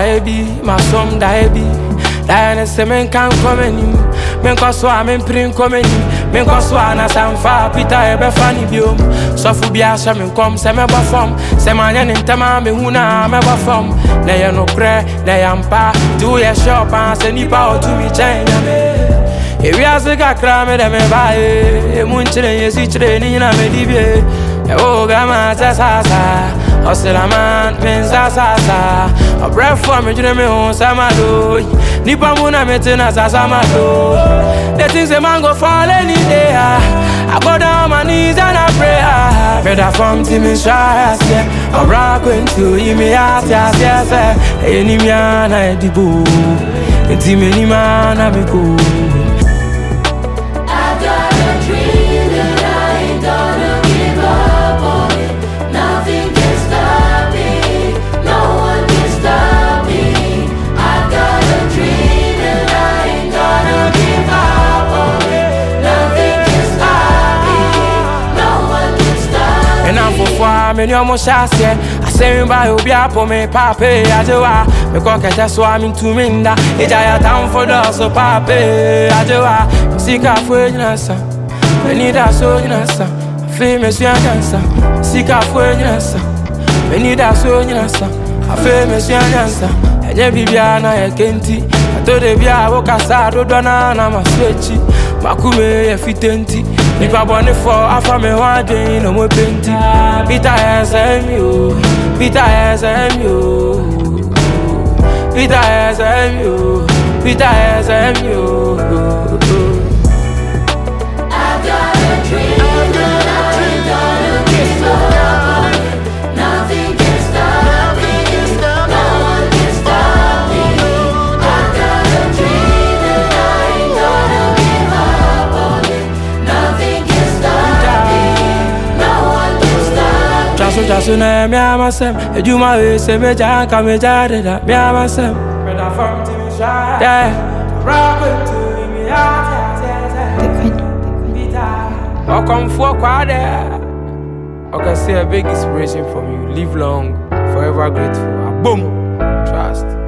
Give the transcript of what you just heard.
diaby, my son diaby. Diana say men can't come in. Men cause I'm in print coming. Men cause one as I'm far Peter ebe funny biom. So for be a shaman come say me perform. Say man in tema me huna me perform. Na ye no cre, na yampa. Do ye shop and say nipa o to me change me. If we as a kakra me dem buy. E munchire ye si chire ni na me dibie. E o gama sa sa sa. Hustle man, men sa sa sa. A breath for me jire me on samado. Nipa muna metena sa samado. The things a man go fall any day. I go down my knees and I pray. Better from Timmy Shires, yeah. I'm rocking to you, me ass, yes. Any man I dibu. And Timmy man I be cool. Me no more shots yet. I say me buy obi apo me pape ajewa. Me ko kete so am into minda. Ejaya town for the so pape ajewa. Sika fwe nyasa. Me need a so nyasa. Fe me si anyansa. Sika fwe nyasa. Me need a so nyasa. Fe me si anyansa. Eje bibia na ye kenti. Atode bia wo kasa do dona na maswechi. Makume ye fitenti. Nipa bone for afa me wade no mo penti. Peter SMU, Peter SMU, Peter SMU, Peter SMU. I've got a dream that I ain't gonna give up. Nothing can stop me, no one can stop me. I've got a dream that I ain't gonna give up on it. Nothing can stop me, no one can stop me. Jaso na me amasem, ejuma we se me janka me jade da me amasem. Better from Timmy Shires, yeah. Rock it to me, yeah. I come for quad. I can see a big inspiration from you. Live long, forever grateful. Boom, trust.